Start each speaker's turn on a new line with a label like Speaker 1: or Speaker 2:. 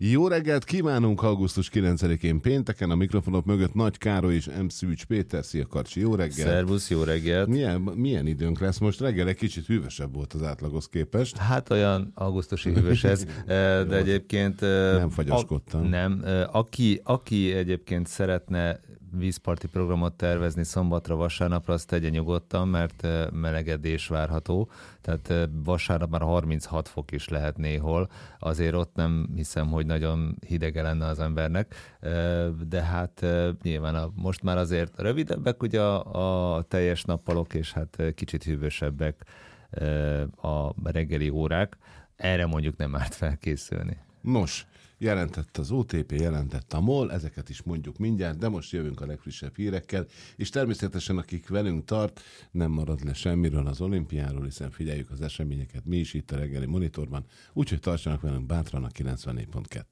Speaker 1: Jó reggelt kívánunk augusztus 9-én pénteken, a mikrofonok mögött Nagy Károly és M. Szűcs Péter. Szia Karcsi, jó reggelt!
Speaker 2: Szervusz, jó reggelt!
Speaker 1: Milyen időnk lesz most? Reggel egy kicsit hűvösebb volt az átlaghoz képest.
Speaker 2: Hát olyan augusztusi hűvös ez, de egyébként...
Speaker 1: Nem fagyaskodtam.
Speaker 2: Aki egyébként szeretne vízparti programot tervezni szombatra, vasárnapra, azt tegye nyugodtan, mert melegedés várható. Tehát vasárnap már 36 fok is lehet néhol. Azért ott nem hiszem, hogy nagyon hidege lenne az embernek. De hát nyilván most már azért rövidebbek ugye a teljes nappalok, és hát kicsit hűvösebbek a reggeli órák. Erre mondjuk nem árt felkészülni.
Speaker 1: Nos, jelentett az OTP, jelentett a MOL, ezeket is mondjuk mindjárt, de most jövünk a legfrissebb hírekkel, és természetesen akik velünk tart, nem marad le semmiről az olimpiáról, hiszen figyeljük az eseményeket mi is itt a reggeli monitorban, úgyhogy tartsanak velünk bátran a 94.2-n.